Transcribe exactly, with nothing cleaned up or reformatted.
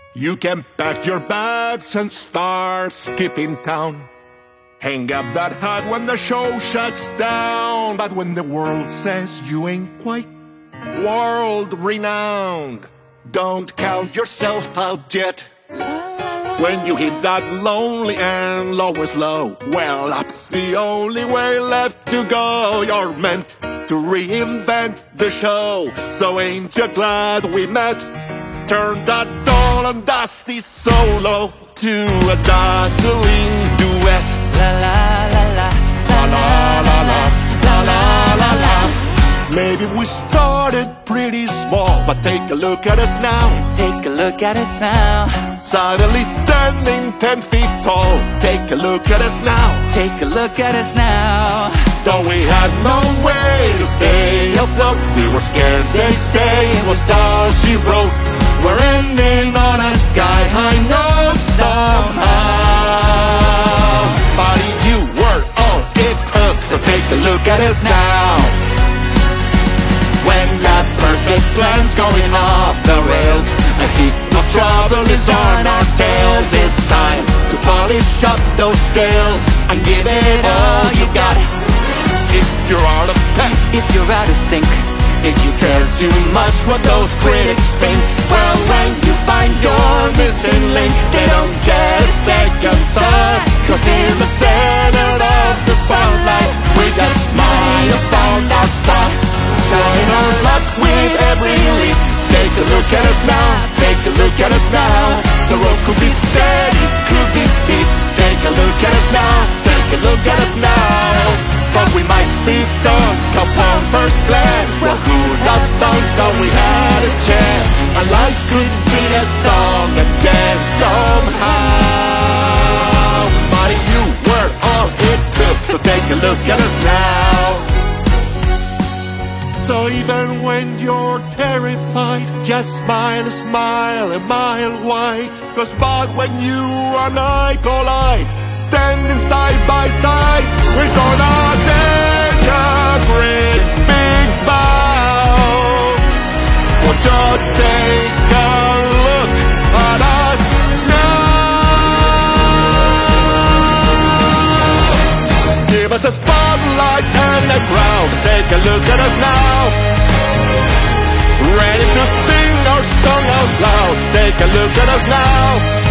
You can pack your bags and start skipping town. Hang up that hat when the show shuts down. But when the world says you ain't quite world renowned, don't count yourself out yet. When you hit that lonely and lowest low, well, up's the only way left to go. You're meant to reinvent the show, so ain't you glad we met? Turn that dull and dusty solo to a dazzling duet. La la la la la la la la la la la la. Maybe we started pretty small, but take a look at us now. Take a look at us now. Suddenly standing ten feet tall. Take a look at us now. Take a look at us now. Though we had no way to stay afloat, we were scared they'd say it was all she wrote. We're ending on a sky-high note somehow. But you were all it took, so take a look at us now. When that perfect plan's going off the rails, a heap of trouble is on our tails. It's time to polish up those scales and give it all you got. If you're out of step, if you're out of sync, if you care too much what those critics think, well, when you find your missing link, they don't get a second thought. Cause in the center of the spotlight, we just might have found our spot. Trying our luck with every leap. Take a look at us now, take a look at us now. The road could be steady, could be steep. Take a look at us now, take a look at us now. Thought we might be sunk upon first glance. Well, who'd have thought that we had a chance? Our life could be a song and dance somehow. But you were all it took, so take a look at us now. So even when you're terrified, just smile a smile a mile wide. Cause but when you and I collide, standing side by side, we're gonna take a great big bow. Won't you take a look at us now? Give us a spotlight and a crowd. Take a look at us now. Ready to sing our song out loud. Take a look at us now.